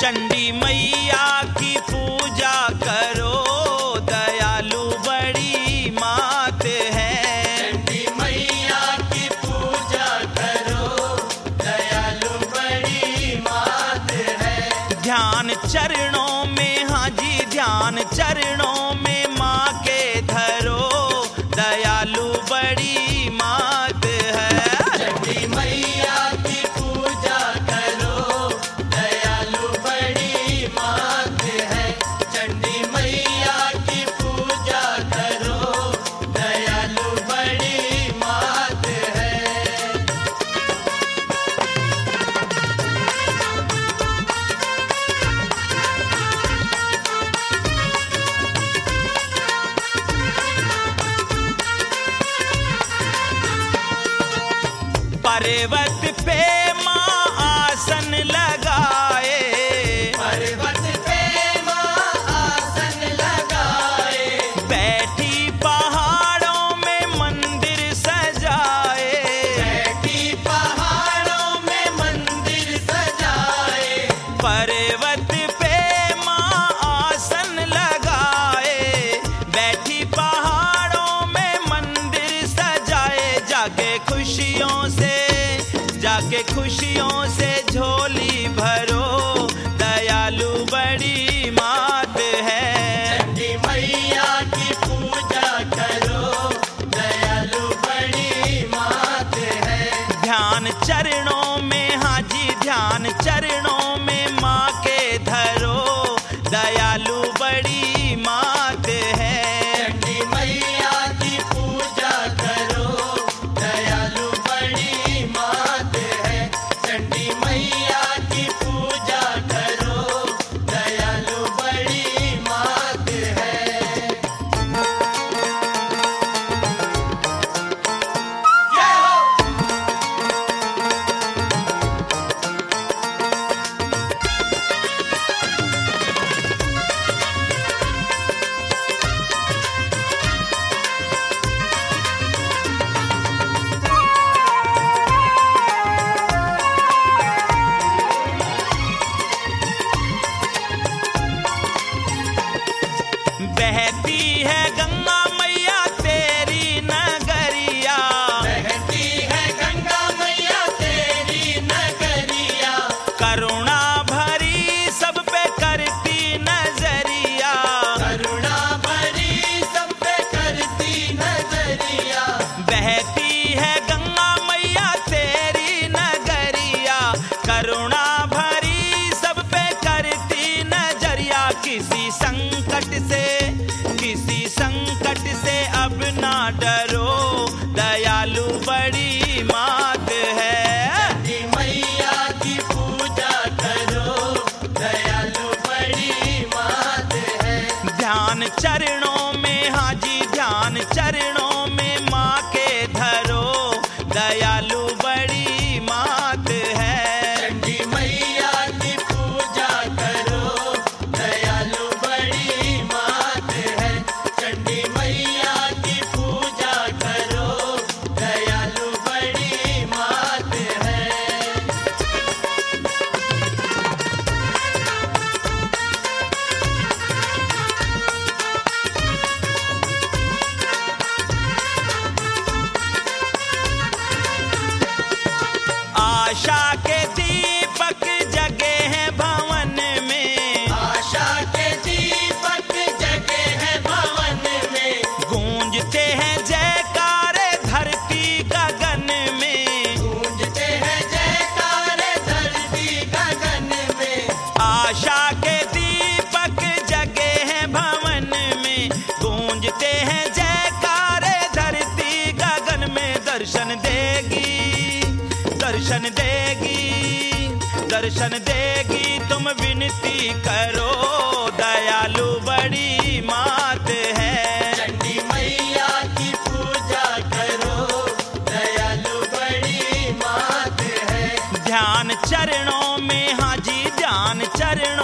चंडी मैया की पूजा करो, दयालु बड़ी मात है। चंडी मैया की पूजा करो, दयालु बड़ी मात है। ध्यान चरणों में, हाँ जी ध्यान चरणों में माँ के धरो, दयालु बड़ी मात है। चंडी मैया की पूजा करो, दयालु बड़ी मात है। चंडी मैया की पूजा करो, दयालु बड़ी मात है। पर्वत पे माँ आसन लगाए, पर्वत पे माँ आसन लगाए। बैठी पहाड़ों में मंदिर सजाए, बैठी पहाड़ों में मंदिर सजाए। पर्वत पे माँ आसन लगाए, बैठी पहाड़ों में मंदिर सजाए। जाके खुशियों से झोली भरो, दयालु बड़ी मात है। चंडी मैया की पूजा करो, दयालु बड़ी मात है। ध्यान चरणों में, हाँ जी ध्यान चरणों में माँ के धरो, दयालु बड़ी मात है। चंडी मैया की पूजा करो, दयालु बड़ी मात है। चंडी मैया की पूजा करो, दयालु बड़ी मात है। जय हो। बहती है गंगा मैया तेरी नगरिया, बहती है गंगा मैया तेरी नगरिया। करुणा भरी सब पे करती नजरिया, करुणा भरी सब पे करती नजरिया। बहती है गंगा मैया तेरी नगरिया, करुणा भरी सब पे करती नजरिया। किसी संकट से अब ना डरो, दयालु बड़ी मात है। चंडी मैया की पूजा करो, दयालु बड़ी मात है। ध्यान चरणों में, हाँ जी ध्यान चरणों में माँ के धरो, दयालु बड़ी मात है। चंडी मैया की पूजा करो, दयालु बड़ी मात है। चंडी मैया की पूजा करो, दयालु बड़ी मात है। आशा के दीपक जगे हैं भवन में, आशा के दीपक जगे हैं भवन में। गूंजते हैं जयकारे धरती गगन में, गूंजते हैं जयकारे धरती गगन में। आशा के दीपक जगे हैं भवन में, गूंजते हैं जयकारे धरती गगन में। दर्शन देगी तुम विनती करो, दयालु बड़ी मात है। चंडी मैया की पूजा करो, दयालु बड़ी मात है। ध्यान चरणों में, हाँ जी ध्यान चरणों